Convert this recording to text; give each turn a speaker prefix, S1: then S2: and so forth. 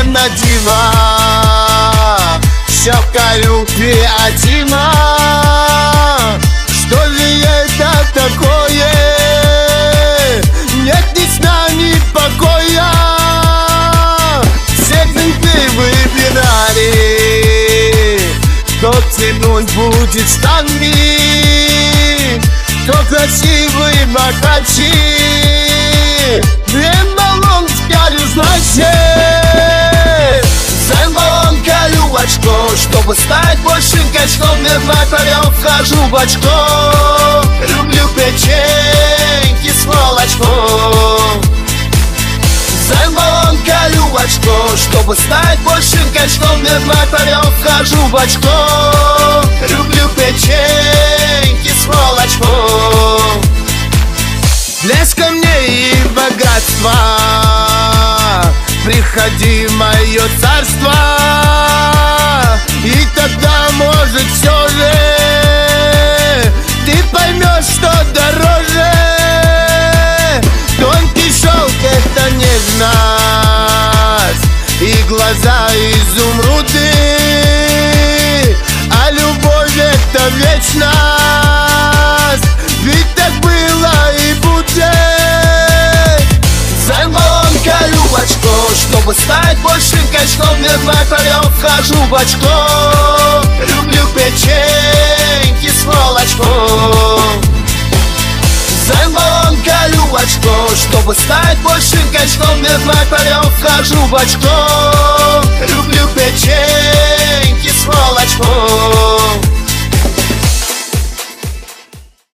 S1: на диван. Все в колюбе одима. Что же это такое? Нет ни сна, ни покоя. Все цветы выбирали, кто тянуть будет штаны, кто красивый махачи. Дзен-баллон спялю, значит. Дзен-баллон колю в очко, чтобы стать большинкой, чтоб не знать парём, вхожу в очко. Люблю печеньки с молочком. Дзен-баллон колю в очко, чтобы стать большинкой, чтоб не знать парём, вхожу в очко. Люблю печеньки с молочком. Блеск камней и богатства, приходи в мое царство, и тогда, может, все же ты поймешь, что дороже. Тонкий шелк — это нежность, и глаза изумруды, а любовь — это вечность, ведь так было и будет. Дзен-баллон колю в очко, чтобы стать большинкой, чтоб не знать парём, вхожу в очко. Люблю печеньки с молочком. Дзен-баллон колю в очко, чтобы стать большинкой, чтоб не знать парём, вхожу в очко. Люблю печеньки с молочком.